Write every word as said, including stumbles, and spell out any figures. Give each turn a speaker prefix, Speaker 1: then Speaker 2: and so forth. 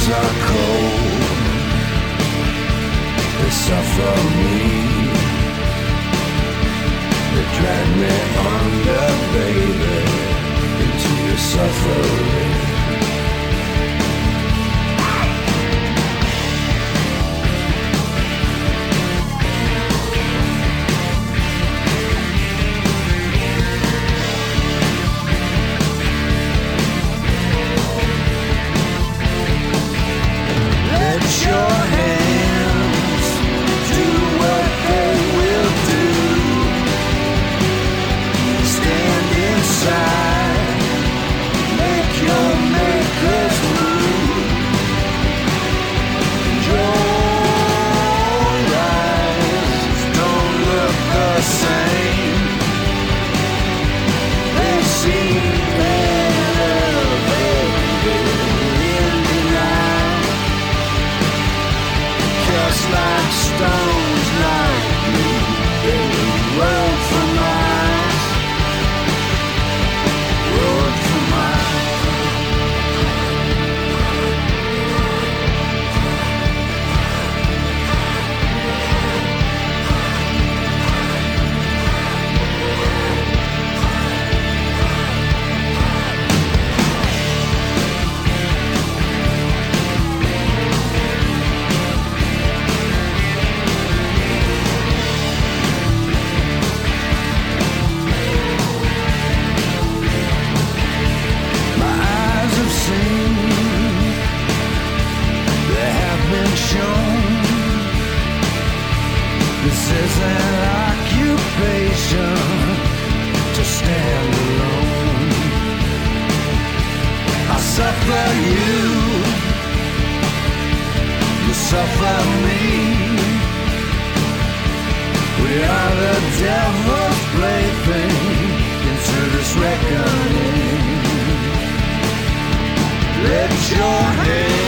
Speaker 1: nights are cold, they suffer me, they drag me under, baby, into your suffering. Your hands do what they will do. Stand inside, make your makers move. Your eyes don't look the same. They seem elevated in the night. Just like stones like you, they road for miles, road for miles. This is an occupation to stand alone. I suffer you, you suffer me. We are the devil's plaything into this reckoning. Let your hand